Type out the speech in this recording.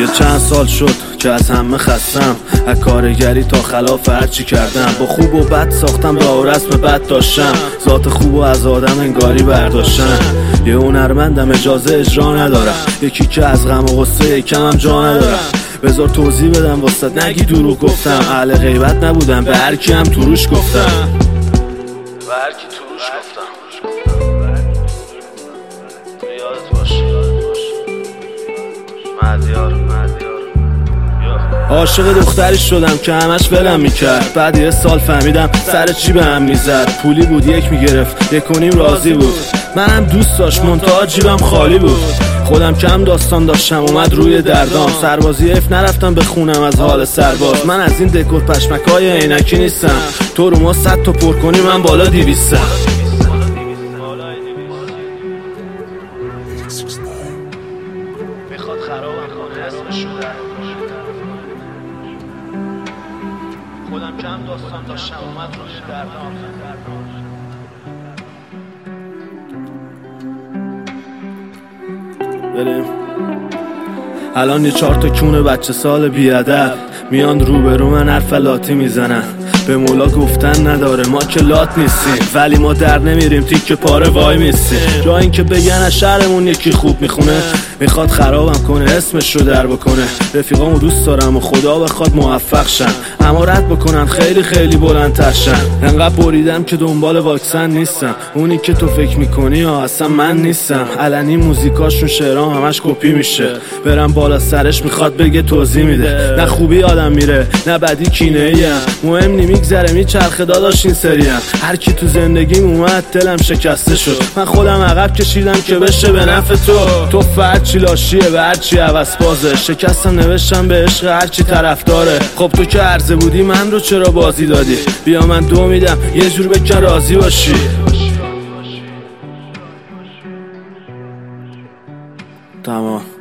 یه چند سال شد که از همه خستم، از کارگری تا خلاف هرچی کردم. با خوب و بد ساختم راه و رسم بد داشتم، ذات خوب و از آدم انگاری برداشتم. یه هنرمندم اجازه اجرا ندارم، یکی که از غم و غصه یکمم جا ندارم. بذار توضیح بدم واسط نگی دروغ گفتم، اهل غیبت نبودم به هر کی هم تروش گفتم. به هر کی تروش گفتم. یادت باشه مهدیار. عاشق دختری شدم که همش ولم میکرد، بعد یه سال فهمیدم سر چی به هم میزد. پولی بود یک میگرفت، یک و نیم راضی بود. منم دوست داشت منتها جیبم خالی بود. خودم کم داستان داشتم اومد روی دردام، سربازی اف نرفتم بخونم از حال سرباز. من از این دکور پشمکای عینکی نیستم، تو رو ما 100 تا پر کنی من بالا 200م. میخواد خرابم کنه اسمشو در خودم کم داستان داشتم اومد روی دردام. بریم الان یه 4 تا کونه بچه سال بیادب میان روبرو من حرف لاتی میزنن. به مولا گفتن نداره ما که لات نیستیم، ولی ما در نمیریم تیکه پاره وای میستیم. جا این که بگن از شهرمون یکی خوب میخونه، میخواد خرابم کنه اسمش رو در بکنه. رفیقامو دوست دارم و خدا بخواد موفق شن، اما رد بکنن خیلی خیلی بلندتر شن. انقدر بریدم که دنبال واکسن نیستم، اونی که تو فکر میکنی اصلا من نیستم. علنی موزیکاشون شعرام همش کپی میشه، برم بالا سرش میخواد بگه توضیح میده. نه خوبی آدم میره نه بدی کینه ایم، مهم نی میگذره میچرخه داداش این سریم. هر کی تو زندگیم اومد دلم شکسته شد، من خودم عقب کشیدم که بشه به نفع تو فرد چی لاشیه به هر چی عوض بازه. شکستم نوشتم به عشق هر چی طرفداره. خب تو که عرضه بودی من رو چرا بازی دادی؟ بیا من 2 میدم یه جور بکن راضی باشی. تمام.